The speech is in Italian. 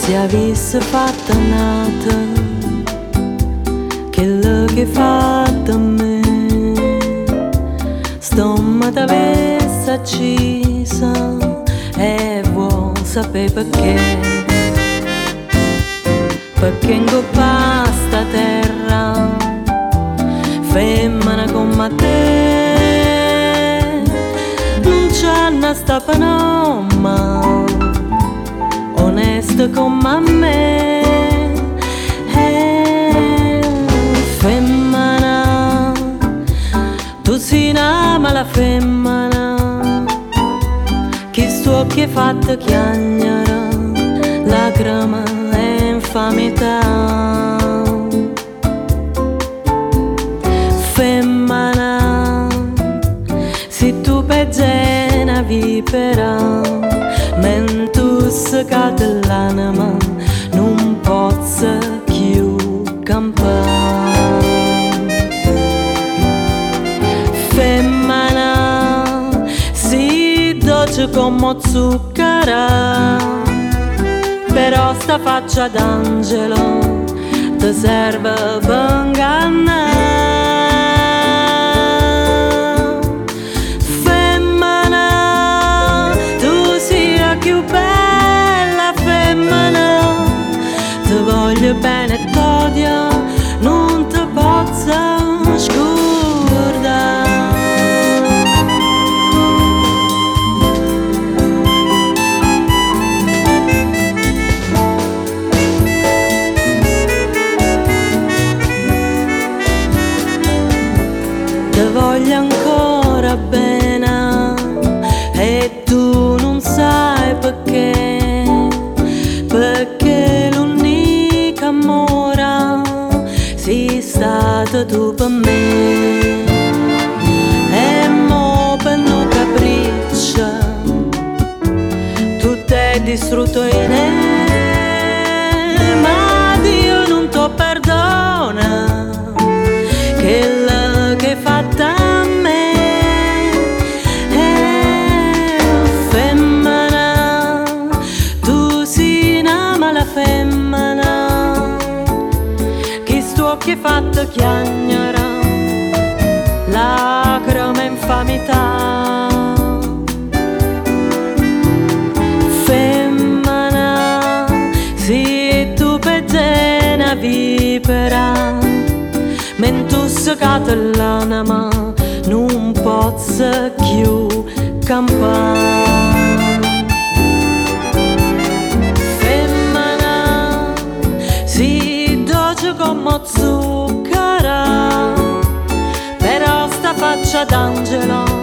se avesse fatto nata quello che fatto a me, stomma t'avesse accesa e vuol sapere perché in coppa sta terra femmina come te non c'è una sta panoma onesta come me. Femmina, tu sei una mala femmina che sto che fatto chiagnara lacrima e infamità. Femmina, se tu peggi una vipera mentre scade l'anima non posso più campare. Femmina, si dolce come zucchero, però sta faccia d'angelo ti serve per ingannare. Femmina, tu sei la più bella femmina, ti voglio bene e t'odio, non ti posso scordare. Ti voglio ancora bene e tu non sai perché l'unica amore sei stata tu per me. E mo per un capriccio tu t'hai distrutto in me, ma Dio non ti perdona quello che hai fatto a me. Femmina, tu sei una mala femmina che sto che hai fatto chiagnara lacrima e infamità. Femmina, se tu peggi una vipera mentre scade l'anima non posso più campare. Femmina, si dolce come zucchero, però sta faccia d'angelo